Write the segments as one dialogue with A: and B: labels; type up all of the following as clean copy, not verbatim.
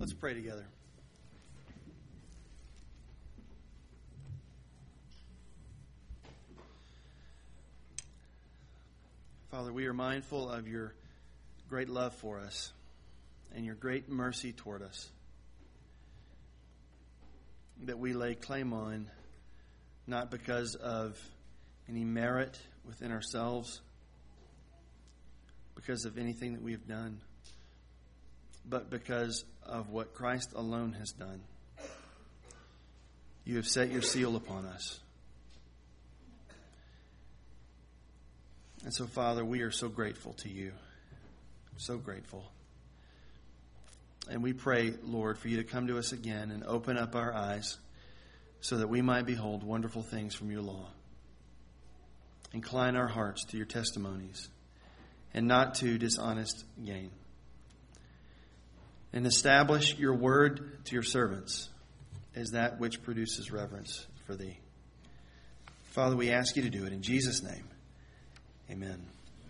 A: Let's pray together. Father, we are mindful of your great love for us and your great mercy toward us that we lay claim on, not because of any merit within ourselves, because of anything that we have done, but because of what Christ alone has done. You have set your seal upon us. And so, Father, we are so grateful to you. So grateful. And we pray, Lord, for you to come to us again and open up our eyes so that we might behold wonderful things from your law. Incline our hearts to your testimonies and not to dishonest gain. And establish your word to your servants as that which produces reverence for thee. Father, we ask you to do it in Jesus' name. Amen.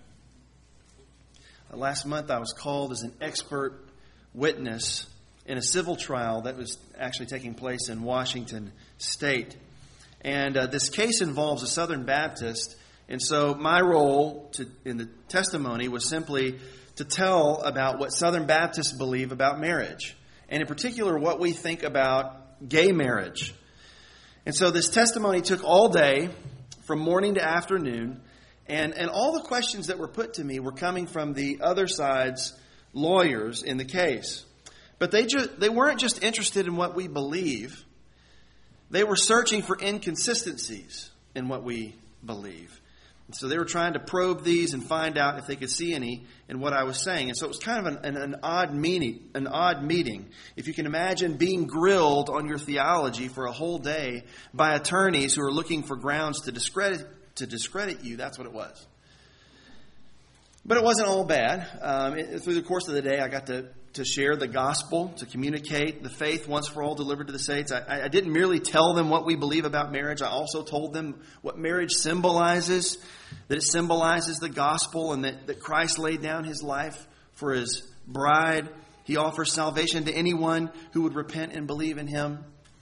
A: Last month I was called as an expert witness in a civil trial that was actually taking place in Washington State. And this case involves a Southern Baptist. And so my role in the testimony was simply to tell about what Southern Baptists believe about marriage. And in particular, what we think about gay marriage. And so this testimony took all day, from morning to afternoon. And all the questions that were put to me were coming from the other side's lawyers in the case. But they weren't just interested in what we believe. They were searching for inconsistencies in what we believe. And so they were trying to probe these and find out if they could see any in what I was saying. And so it was kind of an odd meeting. If you can imagine being grilled on your theology for a whole day by attorneys who are looking for grounds to discredit you, that's what it was. But it wasn't all bad. Through the course of the day, I got to share the gospel, to communicate the faith once for all delivered to the saints. I didn't merely tell them what we believe about marriage. I also told them what marriage symbolizes, that it symbolizes the gospel and that Christ laid down his life for his bride. He offers salvation to anyone who would repent and believe in him.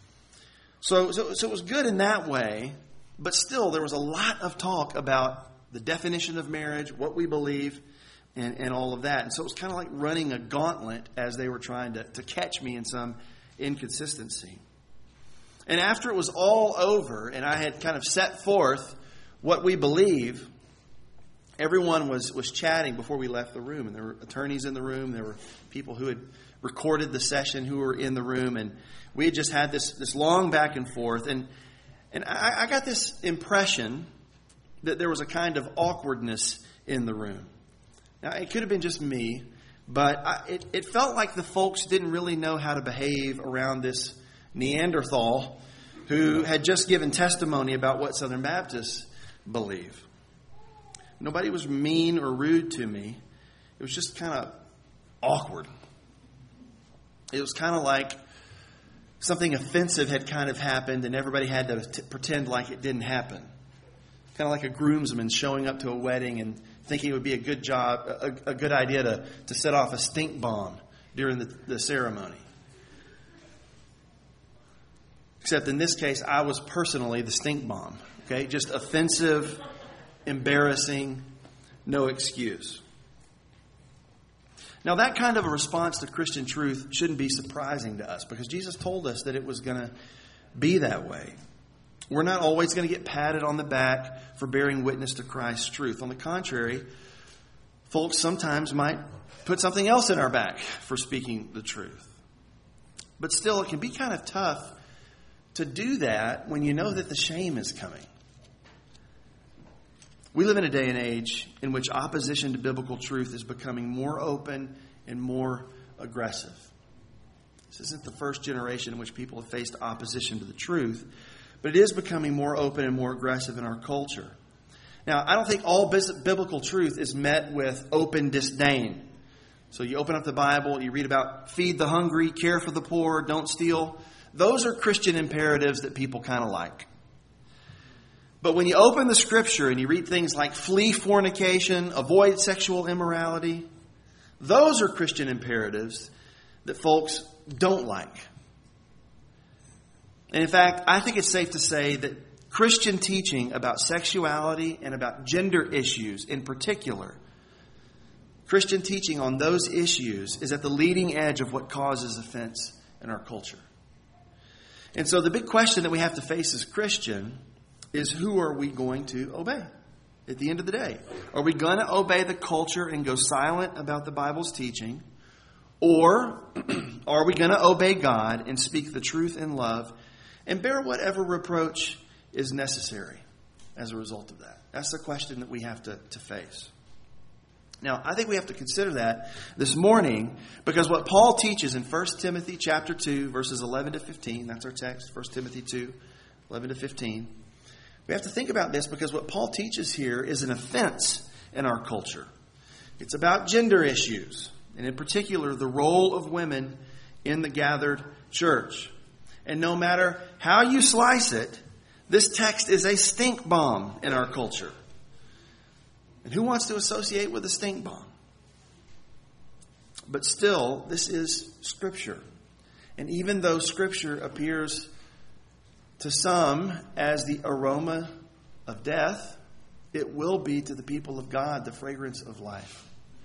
A: So it was good in that way. But still, there was a lot of talk about the definition of marriage, what we believe, and all of that. And so it was kind of like running a gauntlet as they were trying to catch me in some inconsistency. And after it was all over, and I had kind of set forth what we believe, everyone was chatting before we left the room. And there were attorneys in the room. There were people who had recorded the session who were in the room. And we had just had this long back and forth. And I got this impression that there was a kind of awkwardness in the room. Now, it could have been just me, but it felt like the folks didn't really know how to behave around this Neanderthal who had just given testimony about what Southern Baptists believe. Nobody was mean or rude to me. It was just kind of awkward. It was kind of like something offensive had kind of happened and everybody had to pretend like it didn't happen. Kind of like a groomsman showing up to a wedding and thinking it would be a good idea to set off a stink bomb during the ceremony. Except in this case, I was personally the stink bomb. Okay, just offensive, embarrassing, no excuse. Now, that kind of a response to Christian truth shouldn't be surprising to us because Jesus told us that it was going to be that way. We're not always going to get patted on the back for bearing witness to Christ's truth. On the contrary, folks sometimes might put something else in our back for speaking the truth. But still, it can be kind of tough to do that when you know that the shame is coming. We live in a day and age in which opposition to biblical truth is becoming more open and more aggressive. This isn't the first generation in which people have faced opposition to the truth, but it is becoming more open and more aggressive in our culture. Now, I don't think all biblical truth is met with open disdain. So you open up the Bible, you read about feed the hungry, care for the poor, don't steal. Those are Christian imperatives that people kind of like. But when you open the Scripture and you read things like flee fornication, avoid sexual immorality, those are Christian imperatives that folks don't like. And in fact, I think it's safe to say that Christian teaching about sexuality and about gender issues in particular, Christian teaching on those issues is at the leading edge of what causes offense in our culture. And so the big question that we have to face as Christian is, who are we going to obey at the end of the day? Are we going to obey the culture and go silent about the Bible's teaching? Or are we going to obey God and speak the truth in love and bear whatever reproach is necessary as a result of that? That's the question that we have to face. Now, I think we have to consider that this morning, because what Paul teaches in 1 Timothy chapter 2, verses 11 to 15, that's our text, 1 Timothy 2, 11 to 15. We have to think about this because what Paul teaches here is an offense in our culture. It's about gender issues, and in particular, the role of women in the gathered church. And no matter how you slice it, this text is a stink bomb in our culture. And who wants to associate with a stink bomb? But still, this is Scripture. And even though Scripture appears to some as the aroma of death, it will be to the people of God the fragrance of life.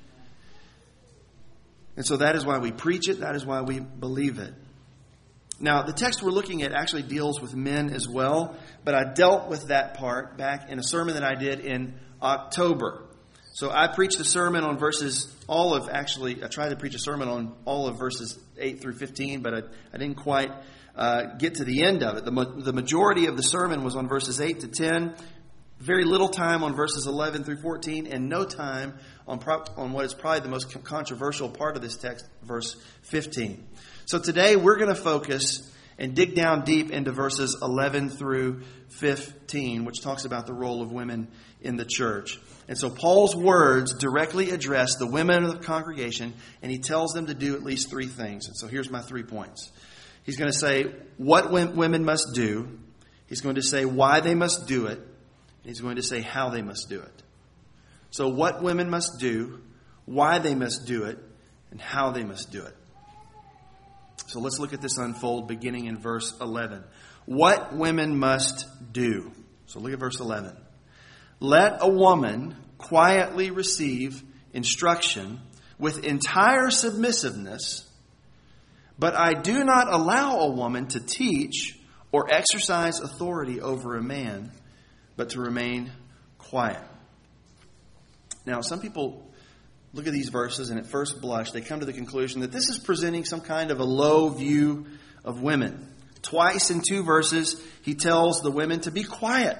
A: And so that is why we preach it. That is why we believe it. Now, the text we're looking at actually deals with men as well, but I dealt with that part back in a sermon that I did in October. So I preached a sermon on I tried to preach a sermon on all of verses 8 through 15, but I didn't quite get to the end of it. The majority of the sermon was on verses 8 to 10, very little time on verses 11 through 14, and no time on what is probably the most controversial part of this text, verse 15. So today we're going to focus and dig down deep into verses 11 through 15, which talks about the role of women in the church. And so Paul's words directly address the women of the congregation, and he tells them to do at least three things. And so here's my 3 points. He's going to say what women must do. He's going to say why they must do it. And he's going to say how they must do it. So what women must do, why they must do it, and how they must do it. So let's look at this unfold beginning in verse 11. What women must do. So look at verse 11. Let a woman quietly receive instruction with entire submissiveness, but I do not allow a woman to teach or exercise authority over a man, but to remain quiet. Now, some people look at these verses and at first blush, they come to the conclusion that this is presenting some kind of a low view of women. Twice in 2 verses, he tells the women to be quiet.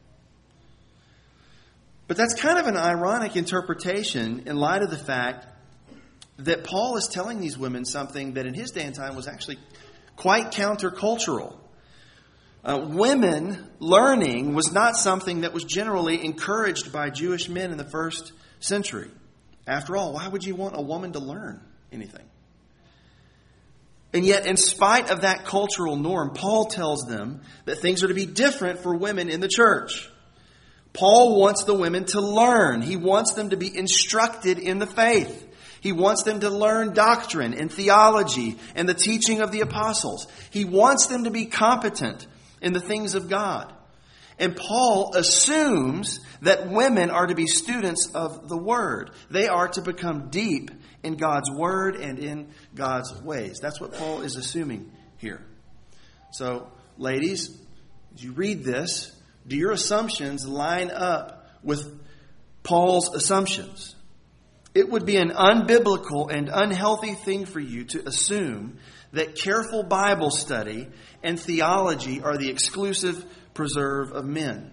A: But that's kind of an ironic interpretation in light of the fact that Paul is telling these women something that in his day and time was actually quite countercultural. Women learning was not something that was generally encouraged by Jewish men in the first century. After all, why would you want a woman to learn anything? And yet, in spite of that cultural norm, Paul tells them that things are to be different for women in the church. Paul wants the women to learn. He wants them to be instructed in the faith. He wants them to learn doctrine and theology and the teaching of the apostles. He wants them to be competent in the things of God. And Paul assumes that women are to be students of the Word. They are to become deep in God's Word and in God's ways. That's what Paul is assuming here. So, ladies, as you read this, do your assumptions line up with Paul's assumptions? It would be an unbiblical and unhealthy thing for you to assume that careful Bible study and theology are the exclusive preserve of men.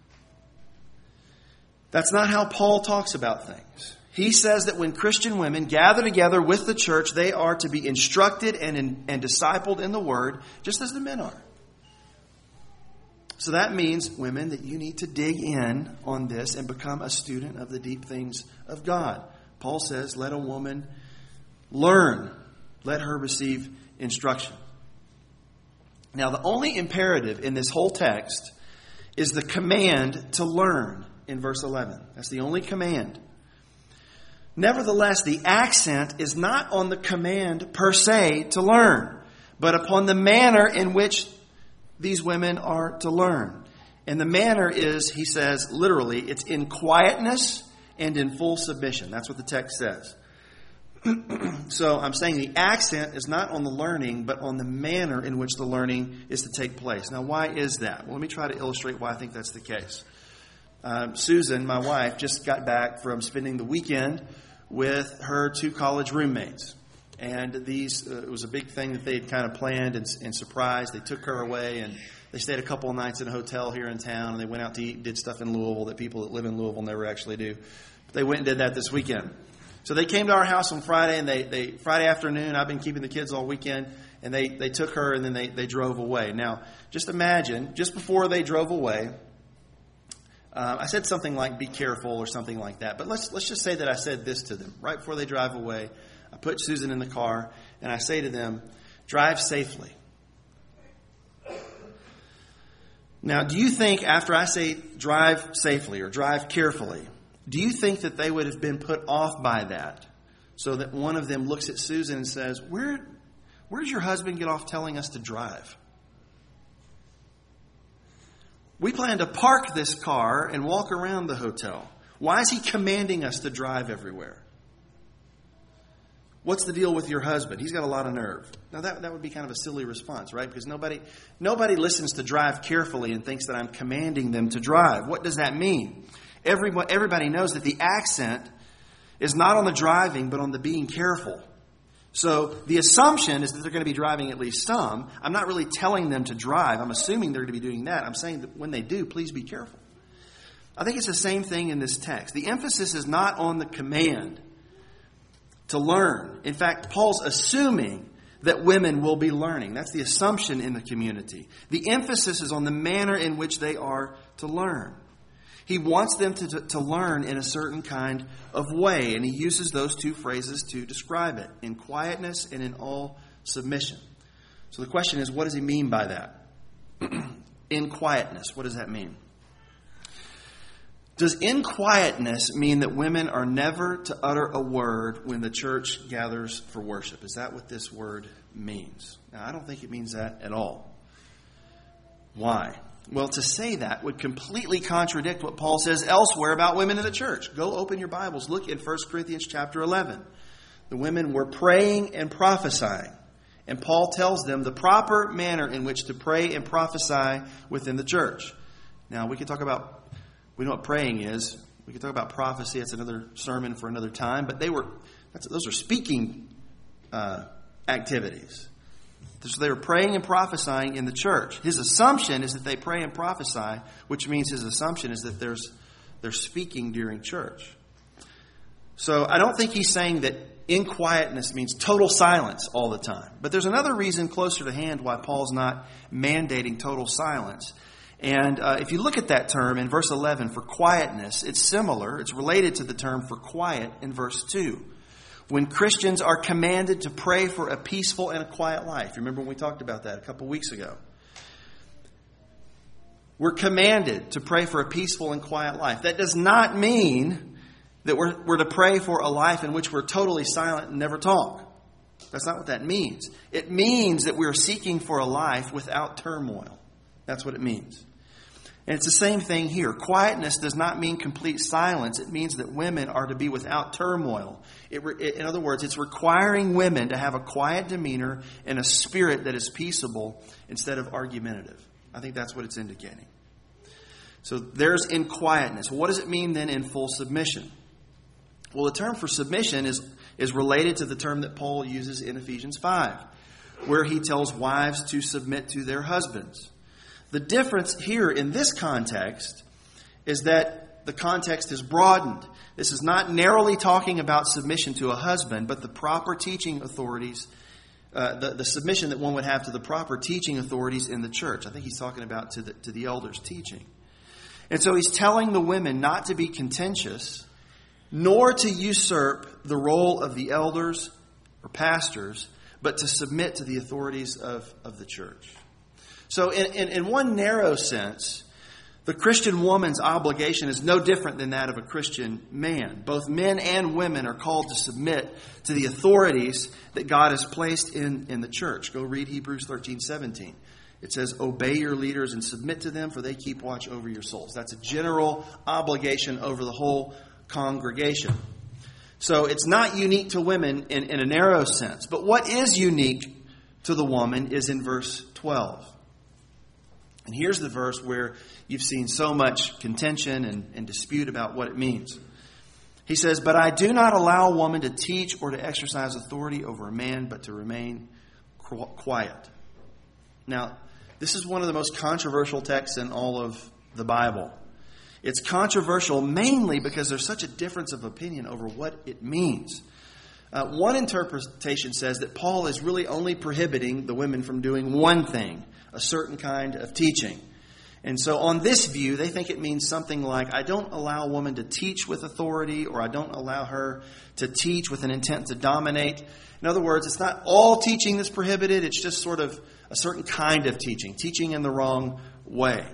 A: That's not how Paul talks about things. He says that when Christian women gather together with the church, they are to be instructed and discipled in the Word, just as the men are. So that means, women, that you need to dig in on this and become a student of the deep things of God. Paul says, let a woman learn. Let her receive instruction. Now, the only imperative in this whole text is the command to learn in verse 11. That's the only command. Nevertheless, the accent is not on the command per se to learn, but upon the manner in which these women are to learn. And the manner is, he says, literally, it's in quietness and in full submission. That's what the text says. So I'm saying the accent is not on the learning, but on the manner in which the learning is to take place. Now, why is that? Well, let me try to illustrate why I think that's the case. Susan, my wife, just got back from spending the weekend with her 2 college roommates. And these it was a big thing that they had kind of planned and surprised. They took her away, and they stayed a couple of nights in a hotel here in town, and they went out to eat, did stuff in Louisville that people that live in Louisville never actually do. But they went and did that this weekend. So they came to our house on Friday, and they Friday afternoon, I've been keeping the kids all weekend, and they took her, and then they drove away. Now, just imagine, just before they drove away, I said something like, be careful or something like that. But let's just say that I said this to them. Right before they drive away, I put Susan in the car, and I say to them, drive safely. Now, do you think after I say drive safely or drive carefully, do you think that they would have been put off by that so that one of them looks at Susan and says, where did your husband get off telling us to drive? We plan to park this car and walk around the hotel. Why is he commanding us to drive everywhere? What's the deal with your husband? He's got a lot of nerve. Now, that would be kind of a silly response, right? Because nobody listens to drive carefully and thinks that I'm commanding them to drive. What does that mean? Everybody knows that the accent is not on the driving, but on the being careful. So the assumption is that they're going to be driving at least some. I'm not really telling them to drive. I'm assuming they're going to be doing that. I'm saying that when they do, please be careful. I think it's the same thing in this text. The emphasis is not on the command to learn. In fact, Paul's assuming that women will be learning. That's the assumption in the community. The emphasis is on the manner in which they are to learn. He wants them to learn in a certain kind of way, and he uses those 2 phrases to describe it, in quietness and in all submission. So the question is, what does he mean by that? In quietness, what does that mean? Does in quietness mean that women are never to utter a word when the church gathers for worship? Is that what this word means? Now, I don't think it means that at all. Why? Well, to say that would completely contradict what Paul says elsewhere about women in the church. Go open your Bibles. Look in 1 Corinthians chapter 11. The women were praying and prophesying. And Paul tells them the proper manner in which to pray and prophesy within the church. Now, we know what praying is. We can talk about prophecy. That's another sermon for another time. But those are speaking activities. So they were praying and prophesying in the church. His assumption is that they pray and prophesy, which means his assumption is that they're speaking during church. So I don't think he's saying that in quietness means total silence all the time. But there's another reason closer to hand why Paul's not mandating total silence. And if you look at that term in verse 11 for quietness, it's similar. It's related to the term for quiet in verse 2. When Christians are commanded to pray for a peaceful and a quiet life. Remember when we talked about that a couple weeks ago? We're commanded to pray for a peaceful and quiet life. That does not mean that we're to pray for a life in which we're totally silent and never talk. That's not what that means. It means that we're seeking for a life without turmoil. That's what it means. And it's the same thing here. Quietness does not mean complete silence. It means that women are to be without turmoil. In other words, it's requiring women to have a quiet demeanor and a spirit that is peaceable instead of argumentative. I think that's what it's indicating. So there's in quietness. What does it mean then in full submission? Well, the term for submission is related to the term that Paul uses in Ephesians 5, where he tells wives to submit to their husbands. The difference here in this context is that the context is broadened. This is not narrowly talking about submission to a husband, but the proper teaching authorities, the submission that one would have to the proper teaching authorities in the church. I think he's talking about to the elders' teaching. And so he's telling the women not to be contentious, nor to usurp the role of the elders or pastors, but to submit to the authorities of the church. So in one narrow sense, The Christian woman's obligation is no different than that of a Christian man. Both men and women are called to submit to the authorities that God has placed in the church. Go read Hebrews 13:17. It says, obey your leaders and submit to them, for they keep watch over your souls. That's a general obligation over the whole congregation. So it's not unique to women in a narrow sense. But what is unique to the woman is in verse 12. And here's the verse where you've seen so much contention and dispute about what it means. He says, but I do not allow a woman to teach or to exercise authority over a man, but to remain quiet. Now, this is one of the most controversial texts in all of the Bible. It's controversial mainly because there's such a difference of opinion over what it means. One interpretation says that Paul is really only prohibiting the women from doing one thing, a certain kind of teaching. And so on this view, they think it means something like, I don't allow a woman to teach with authority, or I don't allow her to teach with an intent to dominate. In other words, it's not all teaching that's prohibited. It's just sort of a certain kind of teaching in the wrong way.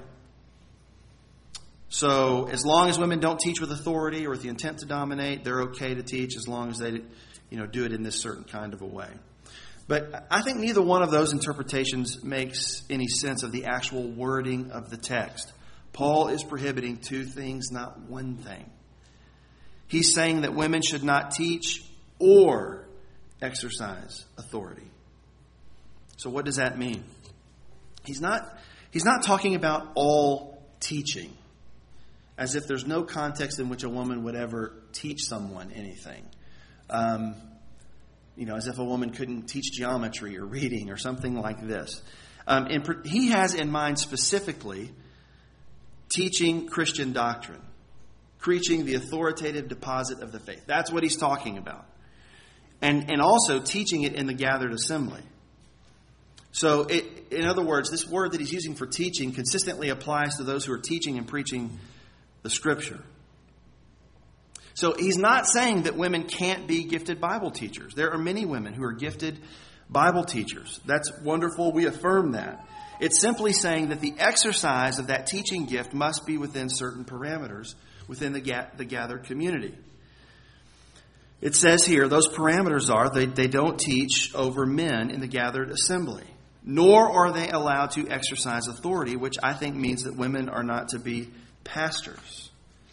A: So as long as women don't teach with authority or with the intent to dominate, they're okay to teach as long as they do it in this certain kind of a way. But I think neither one of those interpretations makes any sense of the actual wording of the text. Paul is prohibiting two things, not one thing. He's saying that women should not teach or exercise authority. So what does that mean? He's not talking about all teaching, as if there's no context in which a woman would ever teach someone anything. As if a woman couldn't teach geometry or reading or something like this. He has in mind specifically teaching Christian doctrine, preaching the authoritative deposit of the faith. That's what he's talking about. And also teaching it in the gathered assembly. So, in other words, this word that he's using for teaching consistently applies to those who are teaching and preaching the Scripture. So he's not saying that women can't be gifted Bible teachers. There are many women who are gifted Bible teachers. That's wonderful. We affirm that. It's simply saying that the exercise of that teaching gift must be within certain parameters within the gathered community. It says here, those parameters are they don't teach over men in the gathered assembly, nor are they allowed to exercise authority, which I think means that women are not to be pastors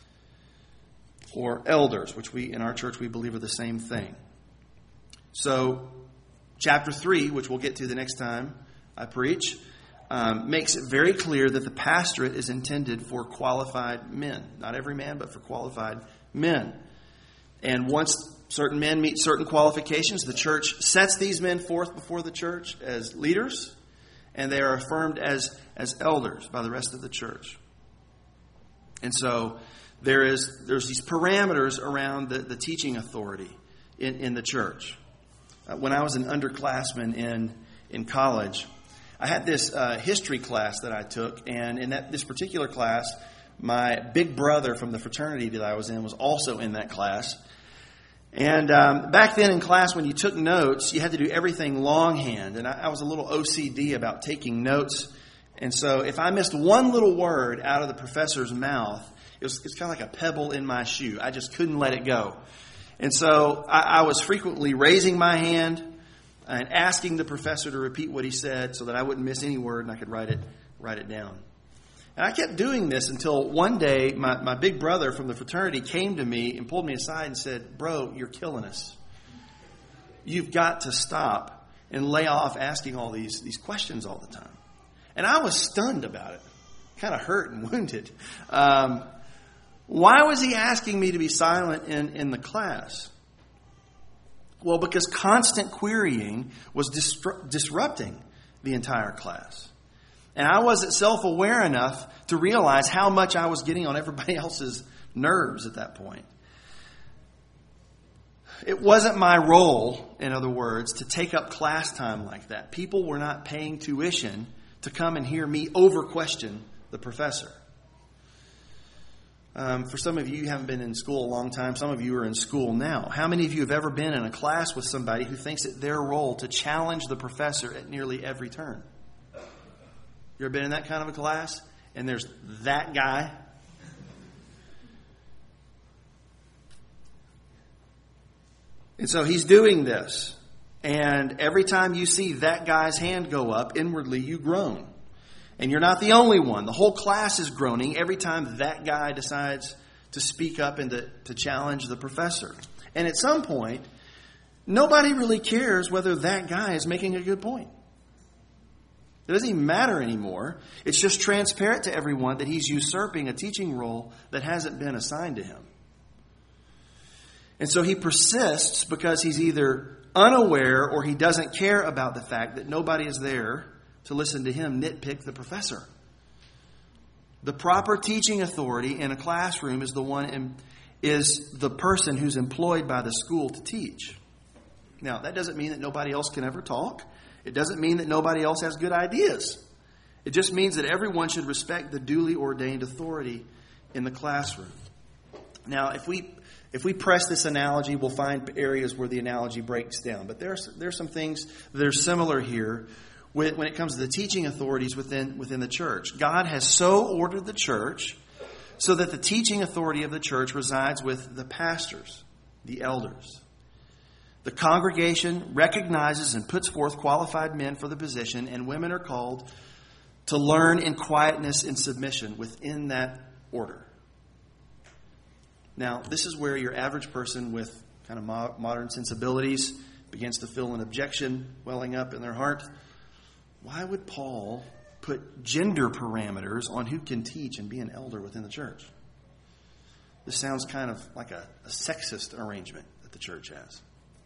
A: or elders, which in our church we believe are the same thing. So, chapter 3, which we'll get to the next time I preach, makes it very clear that the pastorate is intended for qualified men. Not every man, but for qualified men. And once certain men meet certain qualifications, the church sets these men forth before the church as leaders, and they are affirmed as elders by the rest of the church. And so there's these parameters around the teaching authority in the church. When I was an underclassman in college, I had this history class that I took, and in this particular class, my big brother from the fraternity that I was in was also in that class. And back then in class, when you took notes, you had to do everything longhand, and I was a little OCD about taking notes. And so if I missed one little word out of the professor's mouth, it's kind of like a pebble in my shoe. I just couldn't let it go. And so I was frequently raising my hand and asking the professor to repeat what he said so that I wouldn't miss any word and I could write it down. And I kept doing this until one day my big brother from the fraternity came to me and pulled me aside and said, "Bro, you're killing us. You've got to stop and lay off asking all these questions all the time." And I was stunned about it, kind of hurt and wounded. Why was he asking me to be silent in the class? Well, because constant querying was disrupting the entire class. And I wasn't self-aware enough to realize how much I was getting on everybody else's nerves at that point. It wasn't my role, in other words, to take up class time like that. People were not paying tuition to come and hear me over-question the professor. For some of you haven't been in school a long time. Some of you are in school now. How many of you have ever been in a class with somebody who thinks it their role to challenge the professor at nearly every turn? You ever been in that kind of a class? and there's that guy. And so he's doing this. And every time you see that guy's hand go up, inwardly you groan. And you're not the only one. The whole class is groaning every time that guy decides to speak up and to challenge the professor. And at some point, nobody really cares whether that guy is making a good point. It doesn't even matter anymore. It's just transparent to everyone that he's usurping a teaching role that hasn't been assigned to him. And so he persists because he's either unaware or he doesn't care about the fact that nobody is there to listen to him nitpick the professor. The proper teaching authority in a classroom is the person who's employed by the school to teach. Now, that doesn't mean that nobody else can ever talk. It doesn't mean that nobody else has good ideas. It just means that everyone should respect the duly ordained authority in the classroom. Now, if we press this analogy, we'll find areas where the analogy breaks down. But there's some things that are similar here when it comes to the teaching authorities within the church. God has so ordered the church so that the teaching authority of the church resides with the pastors, the elders. The congregation recognizes and puts forth qualified men for the position, and women are called to learn in quietness and submission within that order. Now, this is where your average person with kind of modern sensibilities begins to feel an objection welling up in their heart. Why would Paul put gender parameters on who can teach and be an elder within the church? This sounds kind of like a sexist arrangement that the church has.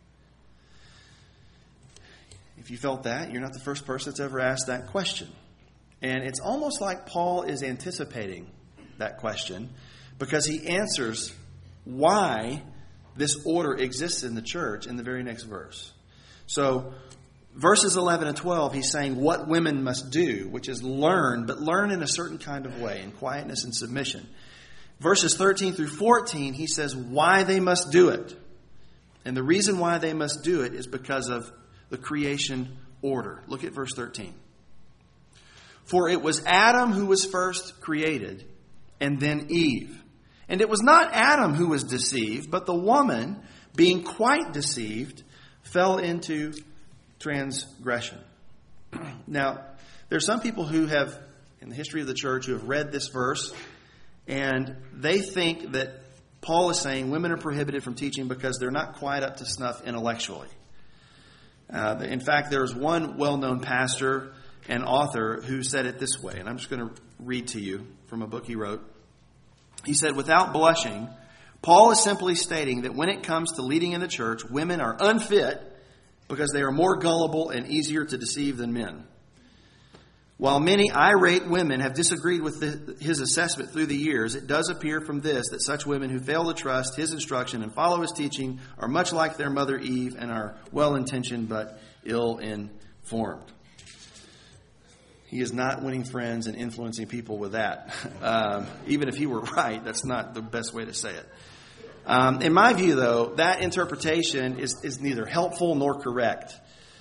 A: If you felt that, you're not the first person that's ever asked that question. And it's almost like Paul is anticipating that question because he answers why this order exists in the church in the very next verse. So, verses 11 and 12, he's saying what women must do, which is learn, but learn in a certain kind of way, in quietness and submission. Verses 13 through 14, he says why they must do it. And the reason why they must do it is because of the creation order. Look at verse 13. For it was Adam who was first created, and then Eve. And it was not Adam who was deceived, but the woman, being quite deceived, fell into transgression. Now, there are some people who have, in the history of the church, who have read this verse, and they think that Paul is saying women are prohibited from teaching because they're not quite up to snuff intellectually. In fact, there's one well-known pastor and author who said it this way, and I'm just going to read to you from a book he wrote. He said, without blushing, Paul is simply stating that when it comes to leading in the church, women are unfit because they are more gullible and easier to deceive than men. While many irate women have disagreed with his assessment through the years, it does appear from this that such women who fail to trust his instruction and follow his teaching are much like their mother Eve and are well-intentioned but ill-informed. He is not winning friends and influencing people with that. Even if he were right, that's not the best way to say it. In my view, though, that interpretation is neither helpful nor correct.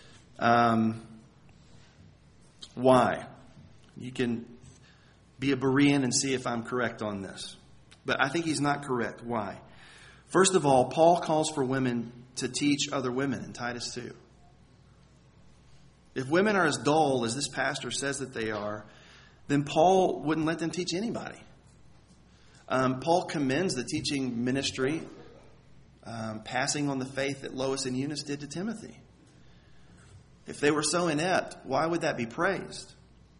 A: Why? You can be a Berean and see if I'm correct on this. But I think he's not correct. Why? First of all, Paul calls for women to teach other women in Titus 2. If women are as dull as this pastor says that they are, then Paul wouldn't let them teach anybody. Paul commends the teaching ministry, passing on the faith that Lois and Eunice did to Timothy. If they were so inept, why would that be praised?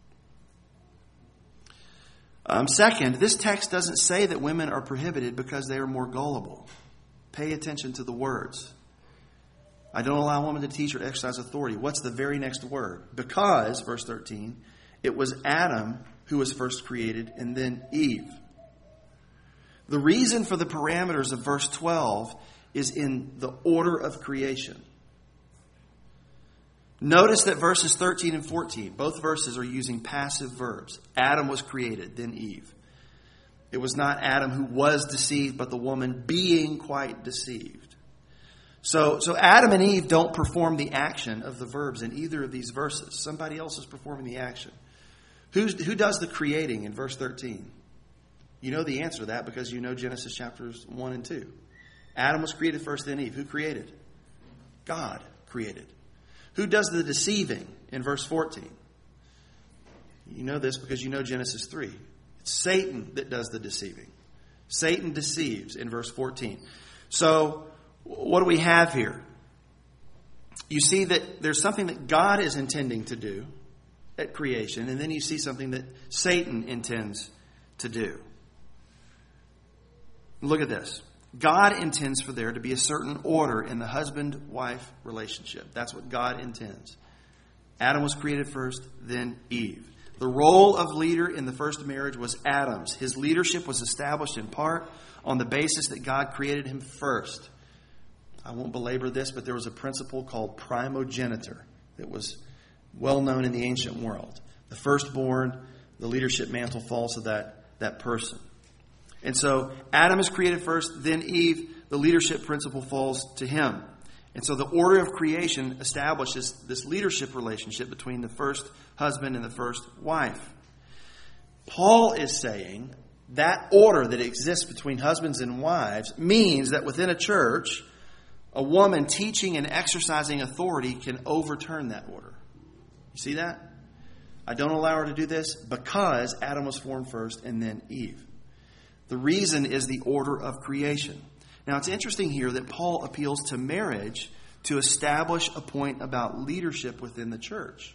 A: Second, this text doesn't say that women are prohibited because they are more gullible. Pay attention to the words. I don't allow a woman to teach or exercise authority. What's the very next word? Because, verse 13, it was Adam who was first created and then Eve. The reason for the parameters of verse 12 is in the order of creation. Notice that verses 13 and 14, both verses are using passive verbs. Adam was created, then Eve. It was not Adam who was deceived, but the woman being quite deceived. So Adam and Eve don't perform the action of the verbs in either of these verses. Somebody else is performing the action. Who does the creating in verse 13? You know the answer to that because you know Genesis chapters 1 and 2. Adam was created first, then Eve. Who created? God created. Who does the deceiving in verse 14? You know this because you know Genesis 3. It's Satan that does the deceiving. Satan deceives in verse 14. So, what do we have here? You see that there's something that God is intending to do at creation, and then you see something that Satan intends to do. Look at this. God intends for there to be a certain order in the husband-wife relationship. That's what God intends. Adam was created first, then Eve. The role of leader in the first marriage was Adam's. His leadership was established in part on the basis that God created him first. I won't belabor this, but there was a principle called primogeniture that was well known in the ancient world. The firstborn, the leadership mantle falls to that person. And so Adam is created first, then Eve, the leadership principle falls to him. And so the order of creation establishes this leadership relationship between the first husband and the first wife. Paul is saying that order that exists between husbands and wives means that within a church, a woman teaching and exercising authority can overturn that order. You see that? I don't allow her to do this because Adam was formed first and then Eve. The reason is the order of creation. Now, it's interesting here that Paul appeals to marriage to establish a point about leadership within the church.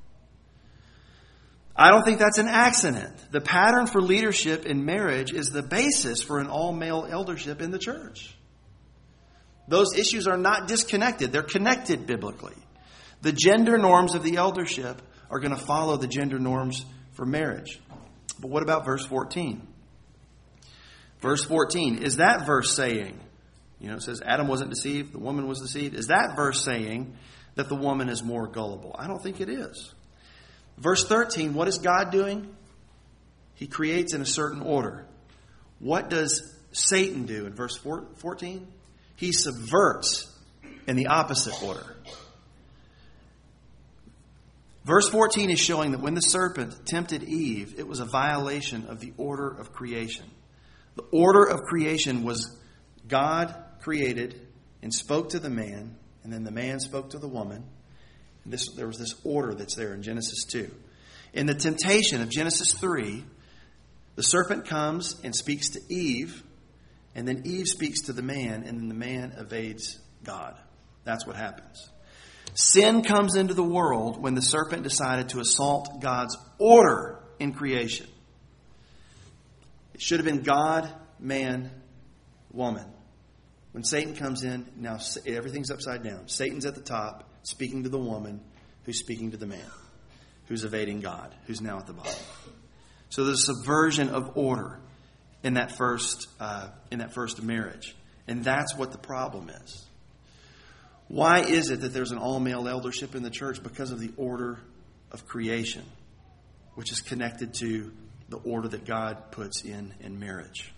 A: I don't think that's an accident. The pattern for leadership in marriage is the basis for an all-male eldership in the church. Those issues are not disconnected. They're connected biblically. The gender norms of the eldership are going to follow the gender norms for marriage. But what about verse 14? Verse 14, is that verse saying, it says Adam wasn't deceived, the woman was deceived. Is that verse saying that the woman is more gullible? I don't think it is. Verse 13, what is God doing? He creates in a certain order. What does Satan do in verse 14? He subverts in the opposite order. Verse 14 is showing that when the serpent tempted Eve, it was a violation of the order of creation. The order of creation was God created and spoke to the man, and then the man spoke to the woman. There was this order that's there in Genesis 2. In the temptation of Genesis 3, the serpent comes and speaks to Eve, and then Eve speaks to the man, and then the man evades God. That's what happens. Sin comes into the world when the serpent decided to assault God's order in creation. It should have been God, man, woman. When Satan comes in, now everything's upside down. Satan's at the top, speaking to the woman, who's speaking to the man, who's evading God, who's now at the bottom. So there's a subversion of order in that first marriage, and that's what the problem is. Why is it that there's an all-male eldership in the church? Because of the order of creation, which is connected to the order that God puts in marriage.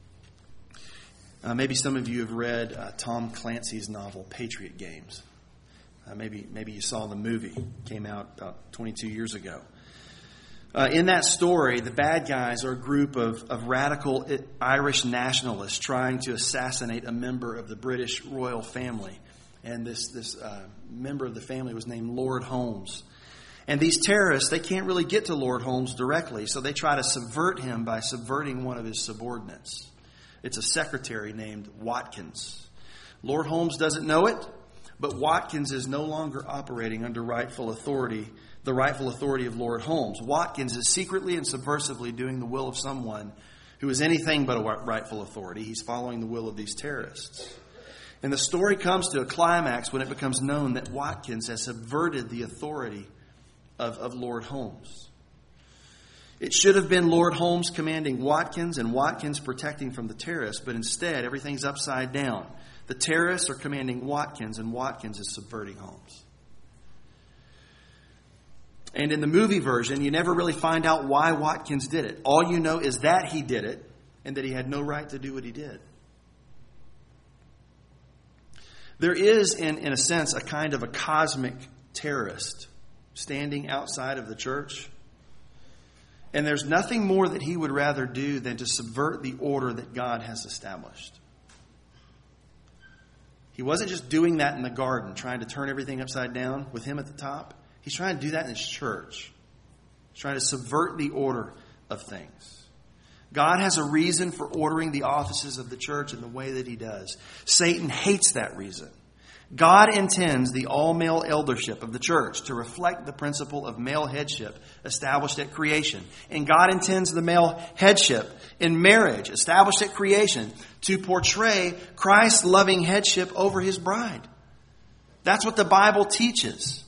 A: Maybe some of you have read Tom Clancy's novel, Patriot Games. Maybe you saw the movie. It came out about 22 years ago. In that story, the bad guys are a group of radical Irish nationalists trying to assassinate a member of the British royal family. And this member of the family was named Lord Holmes. And these terrorists, they can't really get to Lord Holmes directly, so they try to subvert him by subverting one of his subordinates. It's a secretary named Watkins. Lord Holmes doesn't know it, but Watkins is no longer operating under rightful authority, the rightful authority of Lord Holmes. Watkins is secretly and subversively doing the will of someone who is anything but a rightful authority. He's following the will of these terrorists. And the story comes to a climax when it becomes known that Watkins has subverted the authority of Lord Holmes. It should have been Lord Holmes commanding Watkins and Watkins protecting from the terrorists, but instead everything's upside down. The terrorists are commanding Watkins and Watkins is subverting Holmes. And in the movie version, you never really find out why Watkins did it. All you know is that he did it and that he had no right to do what he did. There is, in a sense, a kind of a cosmic terrorist standing outside of the church And there's nothing more that he would rather do than to subvert the order that God has established. He wasn't just doing that in the garden, trying to turn everything upside down with him at the top. He's trying to do that in his church. He's trying to subvert the order of things. God has a reason for ordering the offices of the church in the way that he does. Satan hates that reason. God intends the all-male eldership of the church to reflect the principle of male headship established at creation. And God intends the male headship in marriage established at creation to portray Christ's loving headship over his bride. That's what the Bible teaches.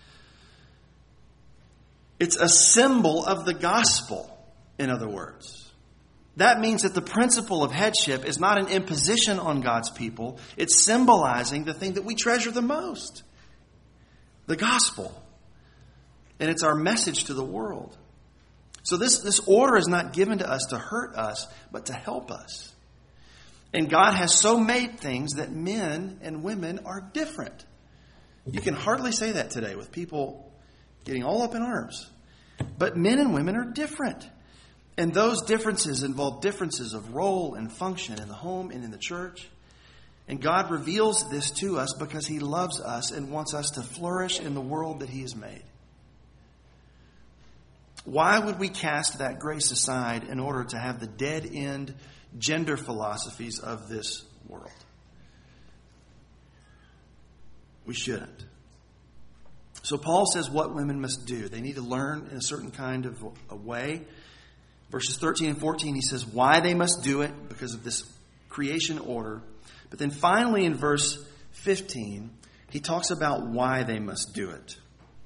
A: It's a symbol of the gospel, in other words. That means that the principle of headship is not an imposition on God's people. It's symbolizing the thing that we treasure the most, the gospel. And it's our message to the world. So this order is not given to us to hurt us, but to help us. And God has so made things that men and women are different. You can hardly say that today with people getting all up in arms. But men and women are different. And those differences involve differences of role and function in the home and in the church. And God reveals this to us because he loves us and wants us to flourish in the world that he has made. Why would we cast that grace aside in order to have the dead-end gender philosophies of this world? We shouldn't. So Paul says what women must do. They need to learn in a certain kind of a way. Verses 13 and 14, he says why they must do it because of this creation order. But then finally in verse 15, he talks about why they must do it.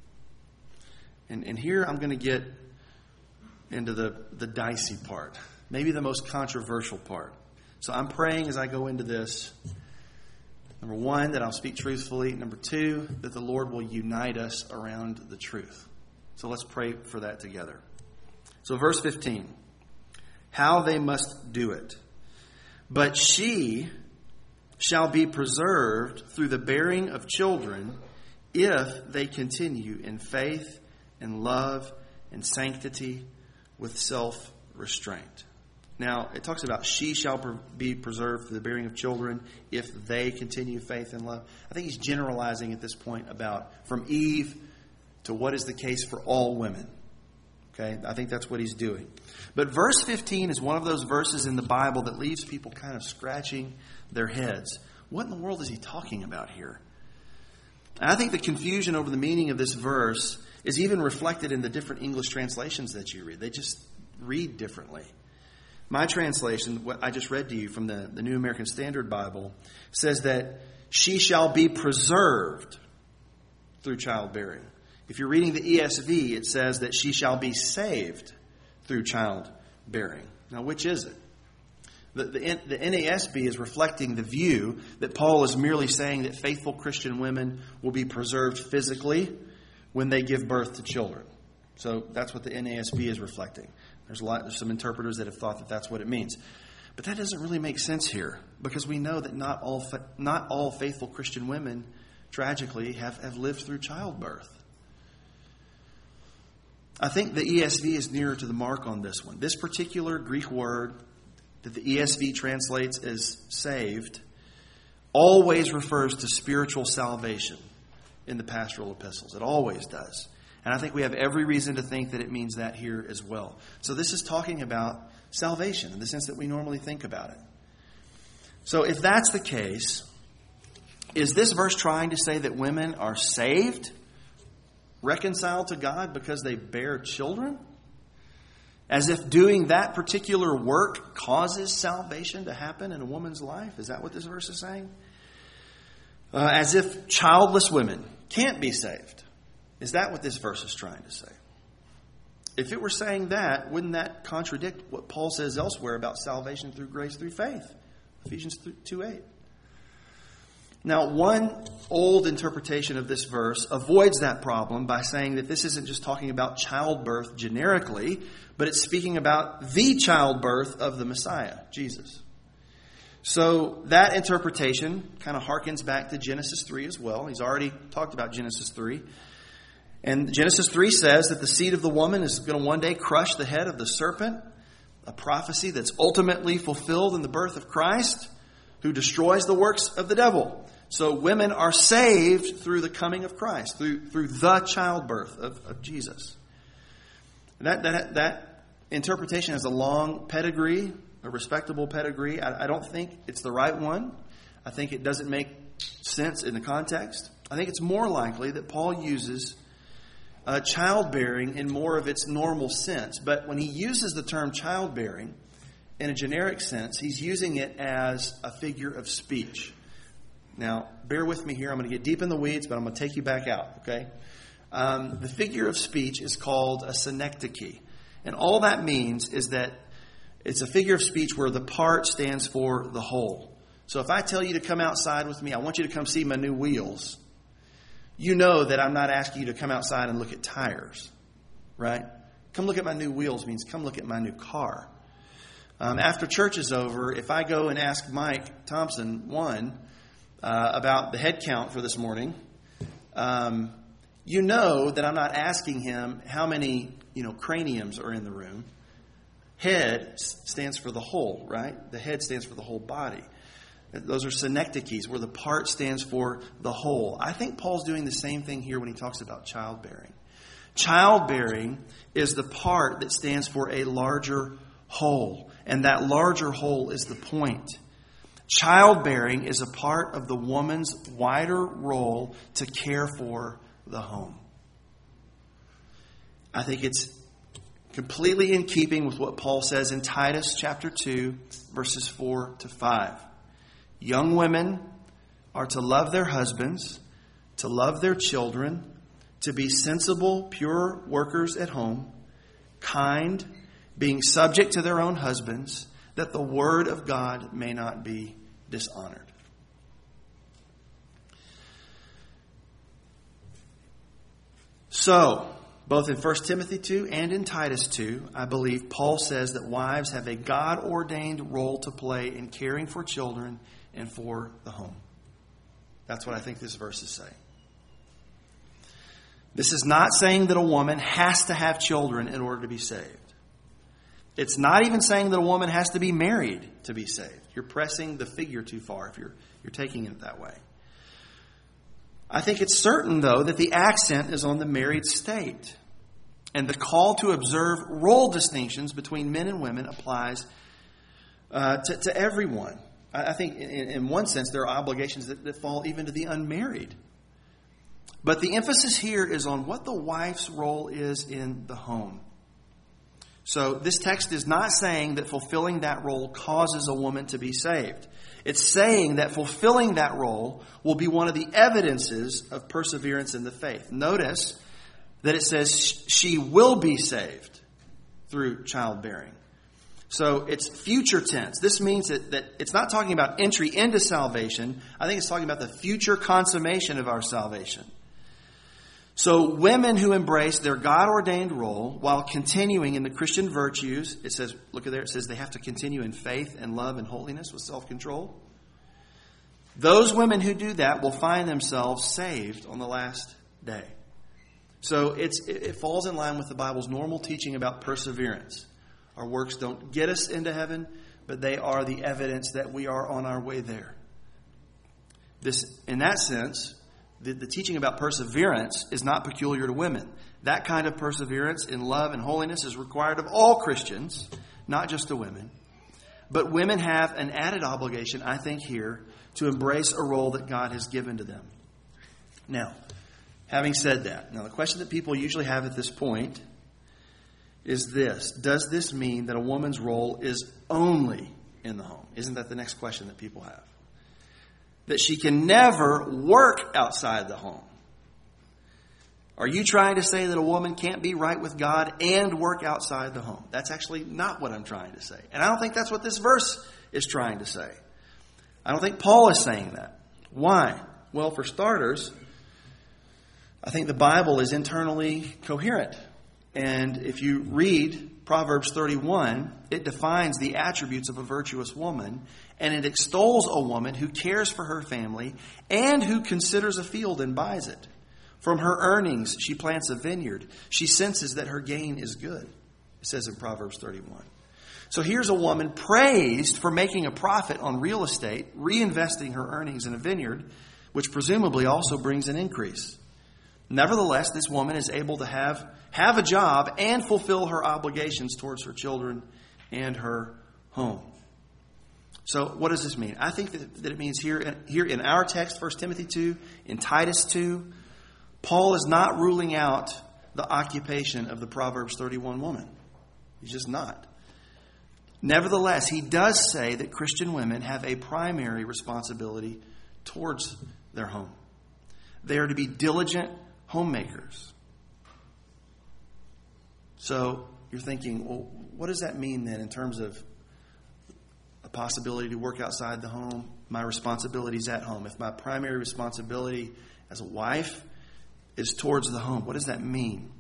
A: And here I'm going to get into the dicey part, maybe the most controversial part. So I'm praying as I go into this. Number one, that I'll speak truthfully. Number two, that the Lord will unite us around the truth. So let's pray for that together. So verse 15, how they must do it. But she shall be preserved through the bearing of children if they continue in faith and love and sanctity with self-restraint. Now, it talks about she shall be preserved for the bearing of children if they continue faith and love. I think he's generalizing at this point about from Eve to what is the case for all women. Okay, I think that's what he's doing. But verse 15 is one of those verses in the Bible that leaves people kind of scratching their heads. What in the world is he talking about here? And I think the confusion over the meaning of this verse is even reflected in the different English translations that you read. They just read differently. My translation, what I just read to you from the New American Standard Bible, says that she shall be preserved through childbearing. If you're reading the ESV, it says that she shall be saved through childbearing. Now, which is it? The NASB is reflecting the view that Paul is merely saying that faithful Christian women will be preserved physically when they give birth to children. So that's what the NASB is reflecting. There's some interpreters that have thought that that's what it means. But that doesn't really make sense here because we know that not all faithful Christian women, tragically, have lived through childbirth. I think the ESV is nearer to the mark on this one. This particular Greek word that the ESV translates as saved always refers to spiritual salvation in the pastoral epistles. It always does. And I think we have every reason to think that it means that here as well. So this is talking about salvation in the sense that we normally think about it. So if that's the case, is this verse trying to say that women are saved, reconciled to God because they bear children? As if doing that particular work causes salvation to happen in a woman's life? Is that what this verse is saying? As if childless women can't be saved. Is that what this verse is trying to say? If it were saying that, wouldn't that contradict what Paul says elsewhere about salvation through grace through faith? Ephesians 2:8. Now, one old interpretation of this verse avoids that problem by saying that this isn't just talking about childbirth generically, but it's speaking about the childbirth of the Messiah, Jesus. So that interpretation kind of harkens back to Genesis 3 as well. He's already talked about Genesis 3. And Genesis 3 says that the seed of the woman is going to one day crush the head of the serpent, a prophecy that's ultimately fulfilled in the birth of Christ, who destroys the works of the devil. So women are saved through the coming of Christ, through the childbirth of Jesus. That interpretation has a long pedigree, a respectable pedigree. I don't think it's the right one. I think it doesn't make sense in the context. I think it's more likely that Paul uses childbearing in more of its normal sense. But when he uses the term childbearing in a generic sense, he's using it as a figure of speech. Now, bear with me here. I'm going to get deep in the weeds, but I'm going to take you back out, okay? The figure of speech is called a synecdoche. And all that means is that it's a figure of speech where the part stands for the whole. So if I tell you to come outside with me, I want you to come see my new wheels, you know that I'm not asking you to come outside and look at tires, right? Come look at my new wheels means come look at my new car. After church is over, if I go and ask Mike Thompson, about the head count for this morning, you know that I'm not asking him how many, craniums are in the room. Head stands for the whole, right? The head stands for the whole body. Those are synecdoches, where the part stands for the whole. I think Paul's doing the same thing here when he talks about childbearing. Childbearing is the part that stands for a larger whole. And that larger whole is the point. Childbearing is a part of the woman's wider role to care for the home. I think it's completely in keeping with what Paul says in Titus chapter 2, verses 4 to 5. Young women are to love their husbands, to love their children, to be sensible, pure workers at home, kind, being subject to their own husbands, that the word of God may not be dishonored. So, both in 1 Timothy 2 and in Titus 2, I believe Paul says that wives have a God-ordained role to play in caring for children and for the home. That's what I think this verse is saying. This is not saying that a woman has to have children in order to be saved. It's not even saying that a woman has to be married to be saved. You're pressing the figure too far if you're taking it that way. I think it's certain, though, that the accent is on the married state. And the call to observe role distinctions between men and women applies to everyone. I think in one sense there are obligations that fall even to the unmarried. But the emphasis here is on what the wife's role is in the home. So this text is not saying that fulfilling that role causes a woman to be saved. It's saying that fulfilling that role will be one of the evidences of perseverance in the faith. Notice that it says she will be saved through childbearing. So it's future tense. This means that it's not talking about entry into salvation. I think it's talking about the future consummation of our salvation. So women who embrace their God-ordained role while continuing in the Christian virtues, it says, look at there, it says they have to continue in faith and love and holiness with self-control. Those women who do that will find themselves saved on the last day. So it falls in line with the Bible's normal teaching about perseverance. Our works don't get us into heaven, but they are the evidence that we are on our way there. In that sense, the teaching about perseverance is not peculiar to women. That kind of perseverance in love and holiness is required of all Christians, not just to women. But women have an added obligation, I think, here to embrace a role that God has given to them. Now, having said that, the question that people usually have at this point is this: does this mean that a woman's role is only in the home? Isn't that the next question that people have? That she can never work outside the home. Are you trying to say that a woman can't be right with God and work outside the home? That's actually not what I'm trying to say. And I don't think that's what this verse is trying to say. I don't think Paul is saying that. Why? Well, for starters, I think the Bible is internally coherent. And if you read Proverbs 31, it defines the attributes of a virtuous woman, and it extols a woman who cares for her family and who considers a field and buys it. From her earnings, she plants a vineyard. She senses that her gain is good, it says in Proverbs 31. So here's a woman praised for making a profit on real estate, reinvesting her earnings in a vineyard, which presumably also brings an increase. Nevertheless, this woman is able to have a job and fulfill her obligations towards her children and her home. So what does this mean? I think that it means here in our text, 1 Timothy 2, in Titus 2, Paul is not ruling out the occupation of the Proverbs 31 woman. He's just not. Nevertheless, he does say that Christian women have a primary responsibility towards their home. They are to be diligent homemakers. So you're thinking, well, what does that mean then in terms of a possibility to work outside the home? My responsibilities at home. If my primary responsibility as a wife is towards the home, what does that mean?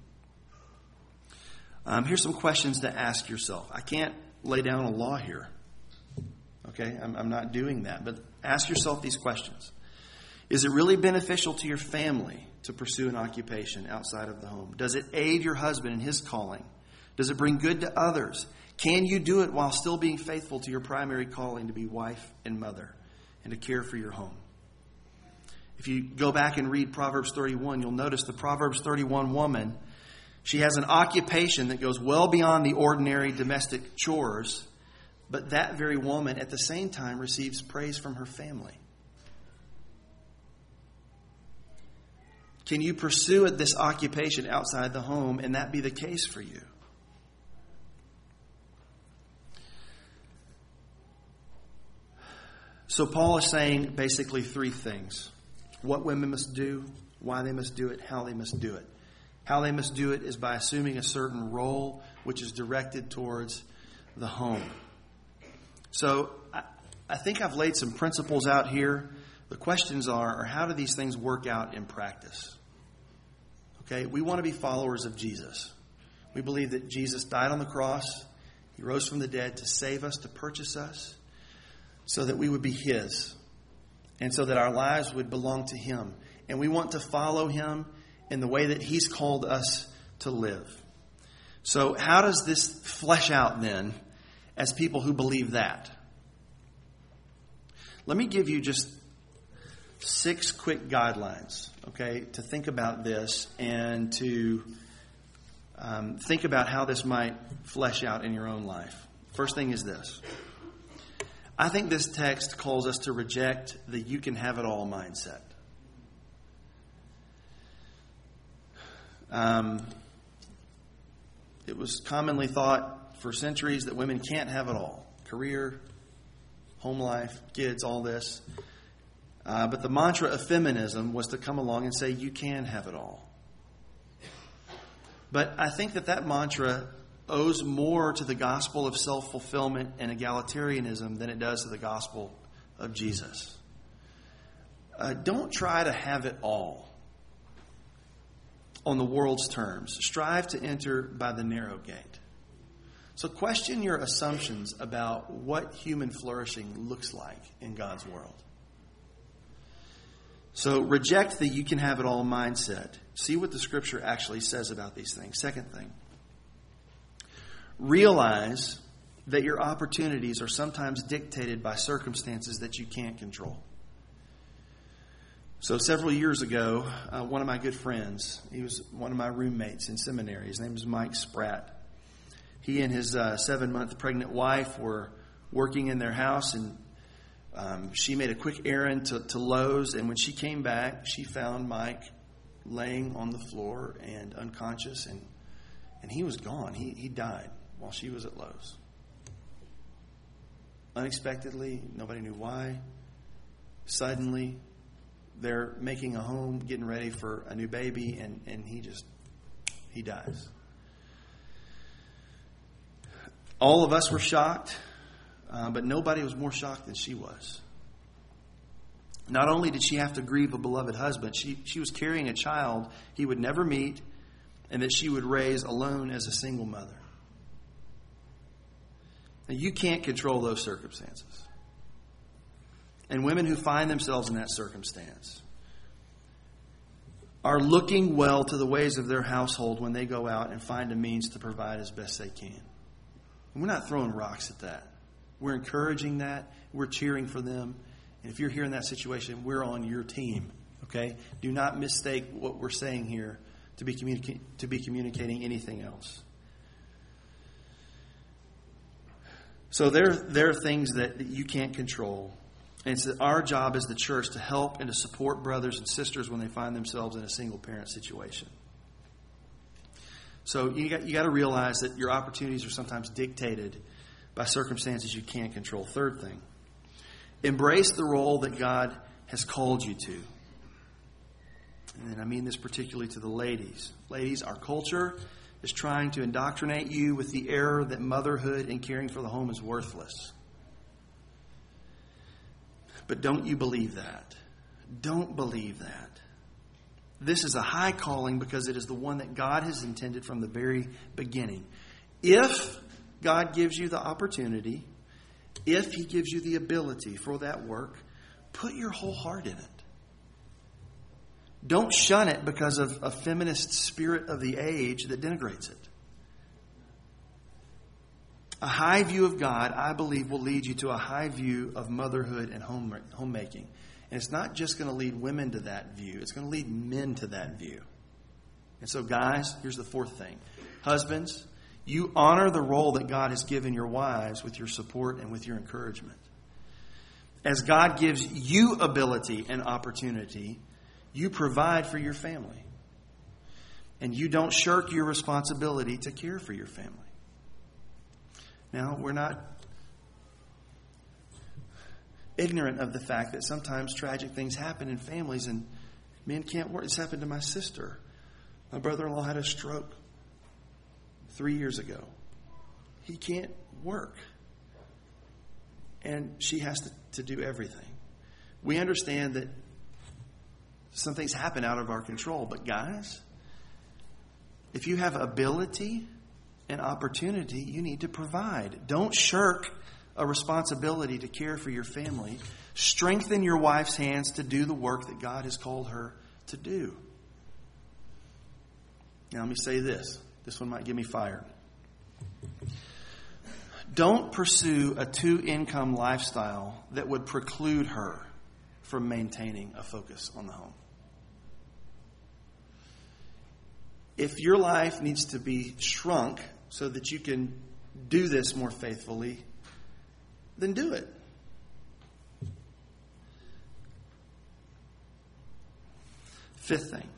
A: Here's some questions to ask yourself. I can't lay down a law here. Okay, I'm not doing that. But ask yourself these questions. Is it really beneficial to your family to pursue an occupation outside of the home? Does it aid your husband in his calling? Does it bring good to others? Can you do it while still being faithful to your primary calling to be wife and mother and to care for your home? If you go back and read Proverbs 31, you'll notice the Proverbs 31 woman, she has an occupation that goes well beyond the ordinary domestic chores, but that very woman at the same time receives praise from her family. Can you pursue this occupation outside the home and that be the case for you? So Paul is saying basically three things. What women must do, why they must do it, how they must do it. How they must do it is by assuming a certain role which is directed towards the home. So I think I've laid some principles out here. The questions are how do these things work out in practice? Okay, we want to be followers of Jesus. We believe that Jesus died on the cross. He rose from the dead to save us, to purchase us, so that we would be His, and so that our lives would belong to Him. And we want to follow Him in the way that He's called us to live. So how does this flesh out then as people who believe that? Let me give you just 6 quick guidelines, okay, to think about this and to think about how this might flesh out in your own life. First thing is this. I think this text calls us to reject the you can have it all mindset. It was commonly thought for centuries that women can't have it all. Career, home life, kids, all this. But the mantra of feminism was to come along and say you can have it all. But I think that mantra owes more to the gospel of self-fulfillment and egalitarianism than it does to the gospel of Jesus. Don't try to have it all on the world's terms. Strive to enter by the narrow gate. So question your assumptions about what human flourishing looks like in God's world. So reject the you can have it all mindset. See what the Scripture actually says about these things. Second thing, realize that your opportunities are sometimes dictated by circumstances that you can't control. So several years ago, one of my good friends, he was one of my roommates in seminary. His name was Mike Spratt. He and his 7-month pregnant wife were working in their house, and she made a quick errand to Lowe's. And when she came back, she found Mike laying on the floor and unconscious, and he was gone. He died while she was at Lowe's. Unexpectedly, nobody knew why. Suddenly, they're making a home, getting ready for a new baby, and he dies. All of us were shocked, but nobody was more shocked than she was. Not only did she have to grieve a beloved husband, she was carrying a child he would never meet and that she would raise alone as a single mother. Now, you can't control those circumstances. And women who find themselves in that circumstance, are looking well to the ways of their household when they go out and find a means to provide as best they can. And we're not throwing rocks at that. We're encouraging that. We're cheering for them. And if you're here in that situation, we're on your team. Okay? Do not mistake what we're saying here to be communicating anything else. So there are things that you can't control. And it's our job as the church to help and to support brothers and sisters when they find themselves in a single-parent situation. So you got to realize that your opportunities are sometimes dictated by circumstances you can't control. Third thing, embrace the role that God has called you to. And I mean this particularly to the ladies. Ladies, our culture is trying to indoctrinate you with the error that motherhood and caring for the home is worthless. But don't you believe that. Don't believe that. This is a high calling because it is the one that God has intended from the very beginning. If God gives you the opportunity, if He gives you the ability for that work, put your whole heart in it. Don't shun it because of a feminist spirit of the age that denigrates it. A high view of God, I believe, will lead you to a high view of motherhood and homemaking. And it's not just going to lead women to that view. It's going to lead men to that view. And so, guys, here's the fourth thing. Husbands, you honor the role that God has given your wives with your support and with your encouragement. As God gives you ability and opportunity, you provide for your family. And you don't shirk your responsibility to care for your family. Now, we're not ignorant of the fact that sometimes tragic things happen in families and men can't work. This happened to my sister. My brother-in-law had a stroke 3 years ago. He can't work. And she has to do everything. We understand that some things happen out of our control. But guys, if you have ability and opportunity, you need to provide. Don't shirk a responsibility to care for your family. Strengthen your wife's hands to do the work that God has called her to do. Now let me say this. This one might get me fired. Don't pursue a two-income lifestyle that would preclude her from maintaining a focus on the home. If your life needs to be shrunk so that you can do this more faithfully, then do it. Fifth thing.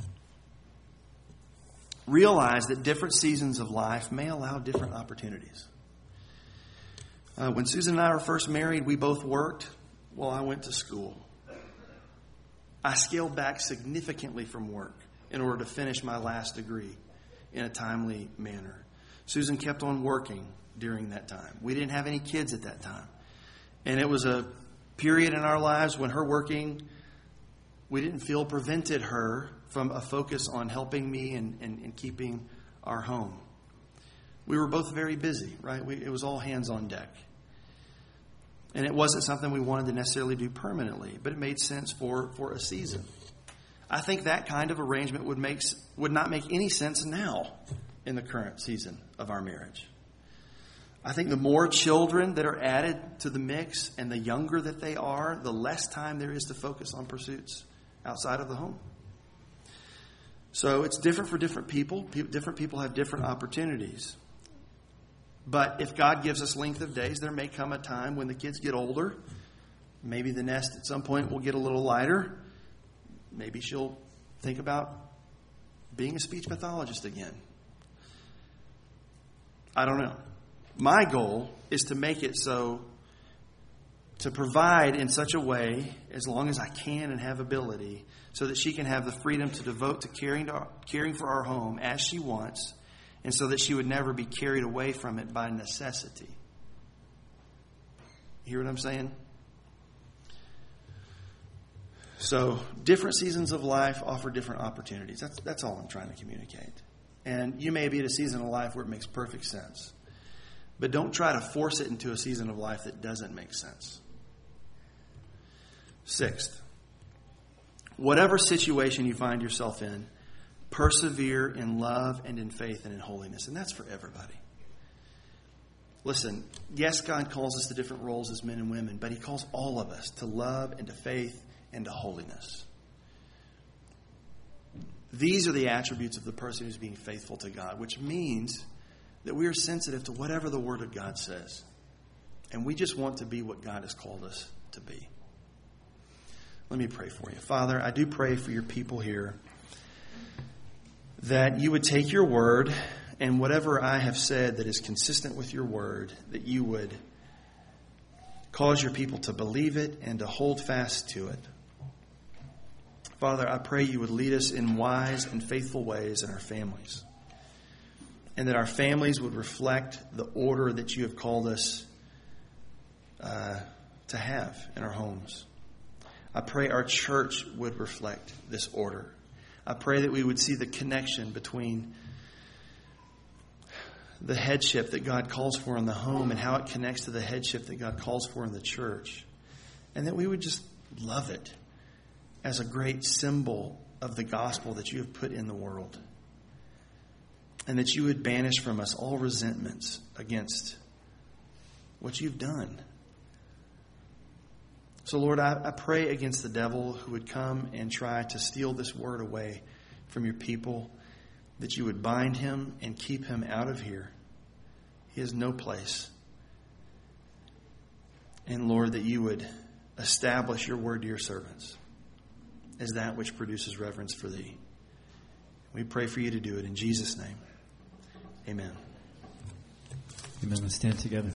A: Realize that different seasons of life may allow different opportunities. When Susan and I were first married, we both worked while I went to school. I scaled back significantly from work in order to finish my last degree in a timely manner. Susan kept on working during that time. We didn't have any kids at that time. And it was a period in our lives when her working, we didn't feel prevented her from a focus on helping me and keeping our home. We were both very busy, right? It was all hands on deck. And it wasn't something we wanted to necessarily do permanently, but it made sense for a season. I think that kind of arrangement would not make any sense now in the current season of our marriage. I think the more children that are added to the mix and the younger that they are, the less time there is to focus on pursuits outside of the home. So it's different for different people. Different people have different opportunities. But if God gives us length of days, there may come a time when the kids get older. Maybe the nest at some point will get a little lighter. Maybe she'll think about being a speech pathologist again. I don't know. My goal is to make it so, to provide in such a way, as long as I can and have ability, so that she can have the freedom to devote to caring for our home as she wants, and so that she would never be carried away from it by necessity. You hear what I'm saying? So, different seasons of life offer different opportunities. That's all I'm trying to communicate. And you may be at a season of life where it makes perfect sense. But don't try to force it into a season of life that doesn't make sense. Sixth, whatever situation you find yourself in, persevere in love and in faith and in holiness. And that's for everybody. Listen, yes, God calls us to different roles as men and women, but He calls all of us to love and to faith and to holiness. These are the attributes of the person who's being faithful to God, which means that we are sensitive to whatever the Word of God says. And we just want to be what God has called us to be. Let me pray for you. Father, I do pray for your people here that you would take your word and whatever I have said that is consistent with your word, that you would cause your people to believe it and to hold fast to it. Father, I pray you would lead us in wise and faithful ways in our families, and that our families would reflect the order that you have called us to have in our homes. I pray our church would reflect this order. I pray that we would see the connection between the headship that God calls for in the home and how it connects to the headship that God calls for in the church. And that we would just love it as a great symbol of the gospel that you have put in the world. And that you would banish from us all resentments against what you've done. So, Lord, I pray against the devil who would come and try to steal this word away from your people, that you would bind him and keep him out of here. He has no place. And, Lord, that you would establish your word to your servants as that which produces reverence for thee. We pray for you to do it in Jesus' name. Amen.
B: Amen. Let's stand together.